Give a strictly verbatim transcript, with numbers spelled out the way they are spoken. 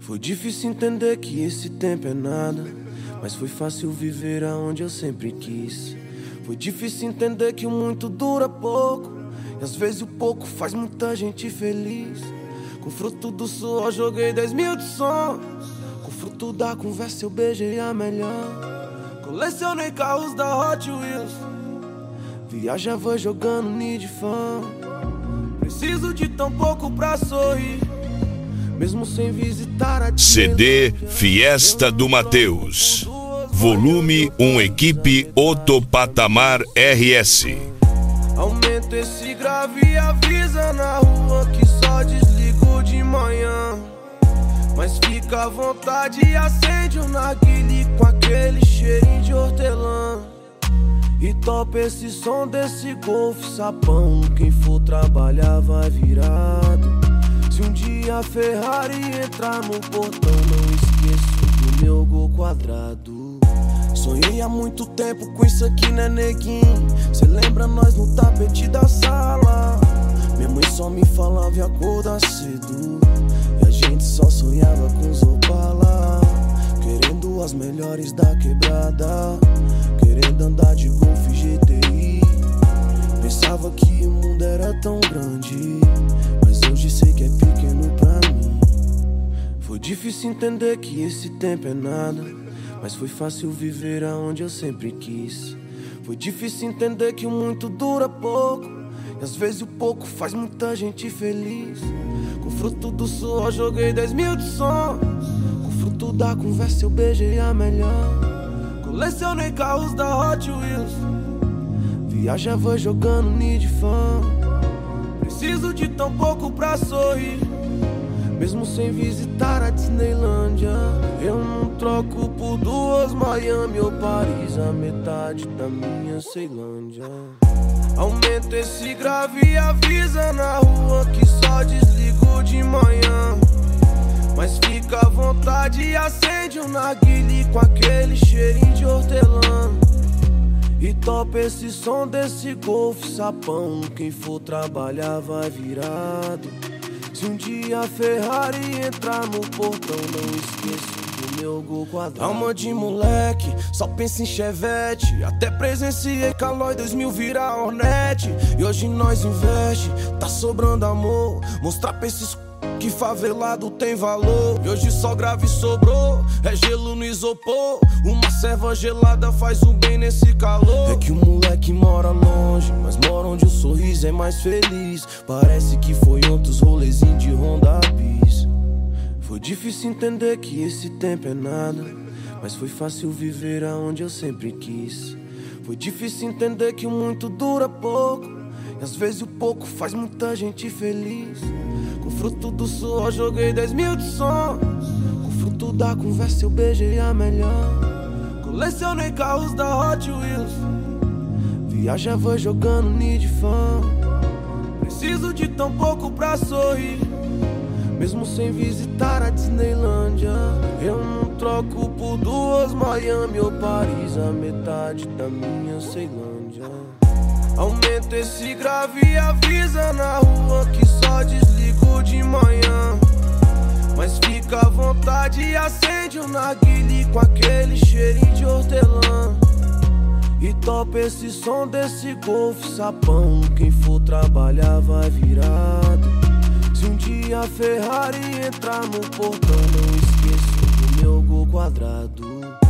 Foi difícil entender que esse tempo é nada, mas foi fácil viver aonde eu sempre quis. Foi difícil entender que o muito dura pouco, e às vezes o pouco faz muita gente feliz. Com fruto do suor joguei dez mil de sonhos, com fruto da conversa eu beijei a melhor. Colecionei carros da Hot Wheels, viajava jogando Need Fan. Preciso de tão pouco pra sorrir, mesmo sem visitar a C D Fiesta do Mateus, volume um, equipe Outro Patamar R S. Aumenta esse grave e avisa na rua que só desligo de manhã. Mas fica à vontade e acende um narguile com aquele cheirinho de hortelã. E topa esse som desse Golf sapão, quem for trabalhar vai virado. Se um dia a Ferrari entrar no portão, não esqueço do meu gol quadrado. Sonhei há muito tempo com isso aqui, né, neguinho? Cê lembra nós no tapete da sala? Minha mãe só me falava e acordar cedo, e a gente só sonhava com os Opala, querendo as melhores da quebrada, querendo andar de Golf G T I. Pensava que o mundo era tão grande, mas hoje sei que é pequeno pra mim. Foi difícil entender que esse tempo é nada, mas foi fácil viver aonde eu sempre quis. Foi difícil entender que o muito dura pouco, e às vezes o pouco faz muita gente feliz. Com fruto do suor joguei dez mil de sonhos, com fruto da conversa eu beijei a melhor. Colecionei carros da Hot Wheels, viajava jogando Need Fan. Preciso de tão pouco pra sorrir, mesmo sem visitar a Disneylândia. Eu não troco por duas Miami ou Paris, a metade da minha Ceilândia. Aumenta esse grave e avisa na rua que só desligo de manhã. Mas fica à vontade e acende um narguile com aquele cheirinho de hortelã. E topa esse som desse Golf sapão, quem for trabalhar vai virado. Se um dia a Ferrari entrar no portão, não esqueço do meu gol quadrado. Alma de moleque, só pensa em Chevette, até presenciei Calói dois mil virar Hornet. E hoje nós investe, tá sobrando amor, mostrar pra esses que favelado tem valor. E hoje só grave sobrou, é gelo no isopor. Uma serva gelada faz um bem nesse calor. É que o moleque mora longe, mas mora onde o sorriso é mais feliz. Parece que foi ontem os rolezinhos de Honda Bis. Foi difícil entender que esse tempo é nada, mas foi fácil viver aonde eu sempre quis. Foi difícil entender que o muito dura pouco, e às vezes o pouco faz muita gente feliz. Com fruto do suor joguei dez mil de sonhos, com fruto da conversa eu beijei a melhor. Colecionei carros da Hot Wheels, viajava jogando Need Fan. Preciso de tão pouco pra sorrir, mesmo sem visitar a Disneylândia. Eu não troco por duas Miami ou Paris, a metade da minha Ceilândia. Aumenta esse grave e avisa na rua que só desligo de manhã. Mas fica à vontade e acende um narguile com aquele cheirinho de hortelã. E topa esse som desse Golf sapão, quem for trabalhar vai virado. Se um dia a Ferrari entrar no portão, não esqueço do meu gol quadrado.